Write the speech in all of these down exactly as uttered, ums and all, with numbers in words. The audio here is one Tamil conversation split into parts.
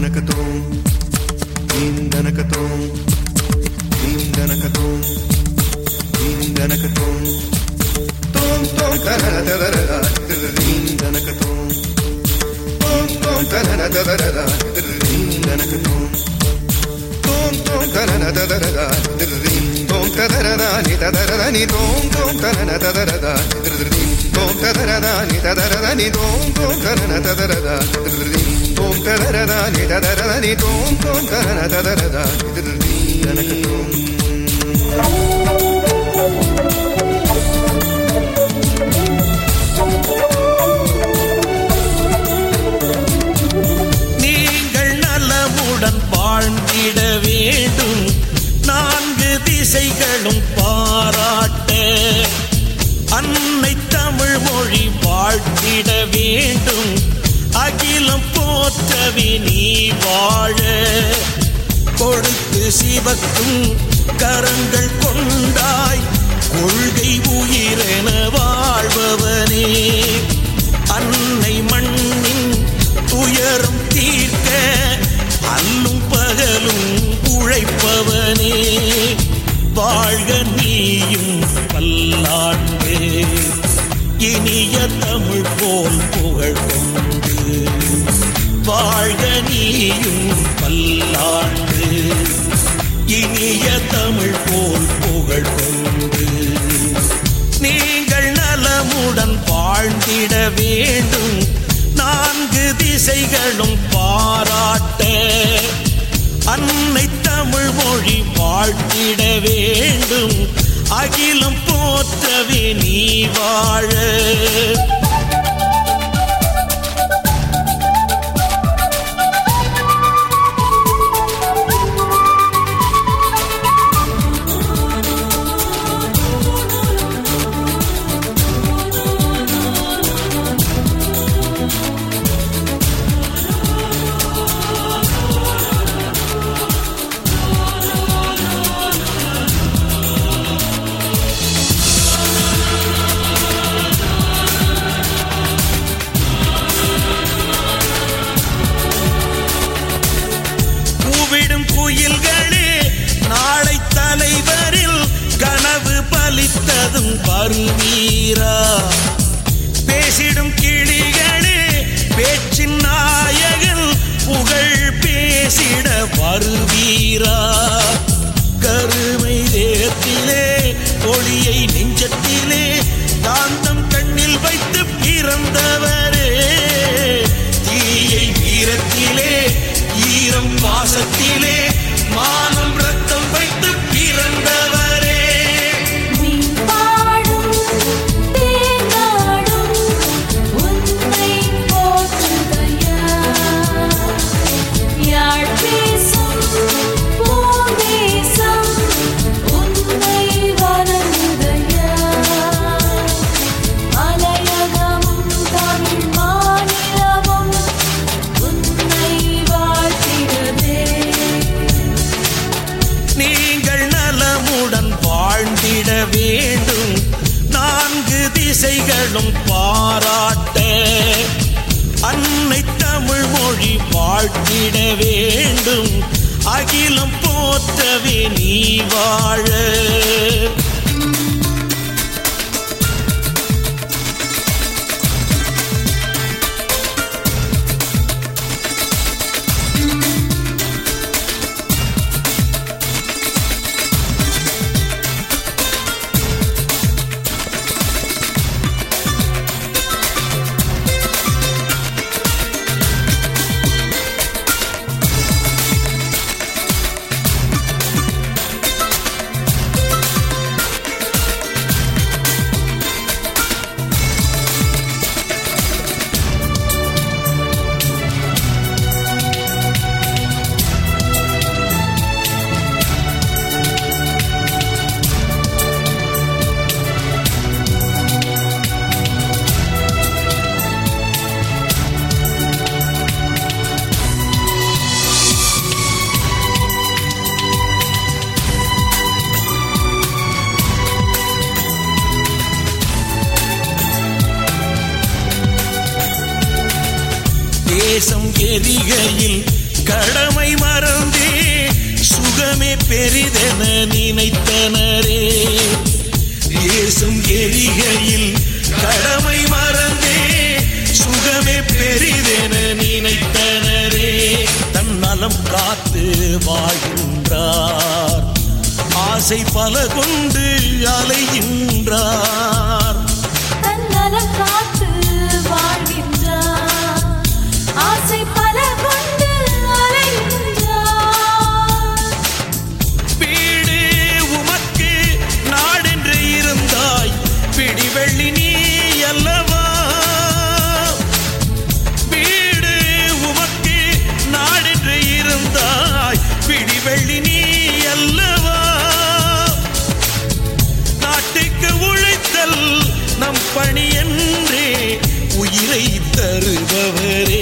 danakatom, dim danakatom, dim danakatom, dim danakatom, tom tom tarara tarara, dim danakatom, tom tom tarara tarara, dim danakatom, tom tom tarara tarara, dim tom tarara ni tarara ni tom tom tarara tarara, dim tom tarara ni tarara ni tom tom tarara tarara, dim tom tarara ni tarara ni tom tom tarara tarara, dim danakatom. நீங்கள் நலமுடன் வாழ்ந்திட வேண்டும், நான்கு திசைகளும் பாராட்ட அன்னை தமிழ் மொழி வாழ்த்திட வேண்டும், அகிலம் போற்றவே நீ வாழ கொடுத்து சிவக்கும் கரங்கள் கொண்டாய் கொள்கை உயிரென வாழ்பவனே, அன்னை மண்ணின் துயரம் தீர்க்க அல்லும் பகலும் உழைப்பவனே, வாழ்க நீயும் பல்லாண்டு இனிய தமிழ் போல் புகழ் கொண்டு, வாழ்க நீயும் பல்லாண்டு இனிய தமிழ் போல் புகழ் கொண்டு, நீங்கள் நலமுடன் வாழ்ந்திட வேண்டும், நான்கு திசைகளும் பாராட்ட அன்னை தமிழ் மொழி வாழ்த்திட வேண்டும், அகிலம் போற்றவே நீ வாழ. குயில்களே நாளை தலைவரில் கனவு பலித்ததும் வருவீரா, பேசிடும் கிளிகளே பேச்சின் நாயகன் புகழ் பேசிட வருவீரா, கருமை தேகத்திலே ஒளியை நெஞ்சத்திலே காந்தம் கண்ணில் வைத்து பிறந்தவரே, தீயை வீரத்திலே ஈரம் வாசத்திலே மானம் ரத்தம் வைத்து பிறந்தவரே, நீ பாடும் தேனாடும் உன்னை போற்றுதையா, யாழ் பேசும் பூதேசம் உன்னை வணங்குதையா, மலையகமும் தமிழ் மாநிலமும் உன்னை வாழ்த்திடுதே. நீங்கள் நலமுடன் வாழ்ந்திட வேண்டும், நான்கு திசைகளும் பாராட்ட அன்னை தமிழ் மொழி வாழ்த்திட வேண்டும், அகிலம் போற்றவே நீ வாழ. தேசம் எரிகையில் கடமை மறந்தே சுகமே பெரிதென நினைத்தனரே. ஏசும் எரிகையில் கடமை மறந்தே சுகமே பெரிதென நினைத்தனரே. தன் நலம் காத்து வாழ்கின்றார், ஆசை பல கொண்டு அலைகின்றார். தன்னலம் காத்து வாழ்கின்றார், ஆசை பல கொண்டு அலைகின்றார். வீடு உமக்கு நாடென்று இருந்தாய், பிடிவெள்ளி நீ அல்லவா. வீடு உமக்கு நாடென்று இருந்தாய், பிடிவெள்ளி நீ அல்லவா. நாட்டுக்கு உழைத்தல் நம் பணி என்றே உயிரை தருபவரே.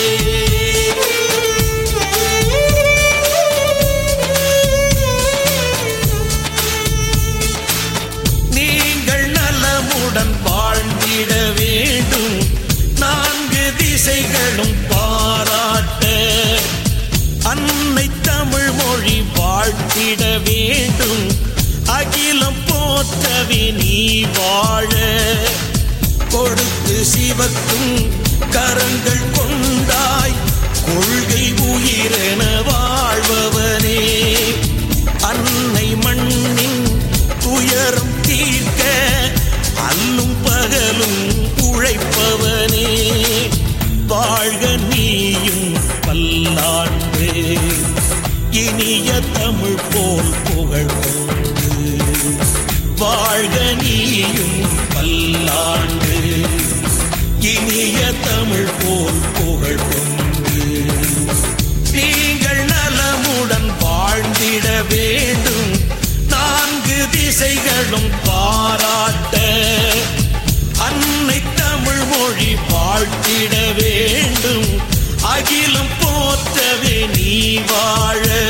நீங்கள் நலமுடன் வாழ்ந்திட வேண்டும், நான்கு திசைகளும் பாராட்ட. அன்னை தமிழ் மொழி வாழ்த்திட வேண்டும், அகிலம் போற்றவே நீ வாழ. கொடுத்து சிவக்கும் கரங்கள் கொண்டாய், கொள்கை உயிரென வாழ்பவனே. அன்னை மண்ணின் துயரம் தீர்க்க அல்லும் பகலும் உழைப்பவனே. வாழ்க நீயும் பல்லாண்டு, இனிய தமிழ் போல் புகழ் கொண்டு. வாழ்க நீயும் பல்லாண்டு, இனிய தமிழ் போல் புகழ் கொண்டு. நீங்கள் நலமுடன் வாழ்ந்திட வேண்டும், நான்கு திசைகளும் பாராட்ட. அன்னை தமிழ் மொழி வாழ்த்திட வேண்டும், அகிலம் போற்றவே நீ வாழ.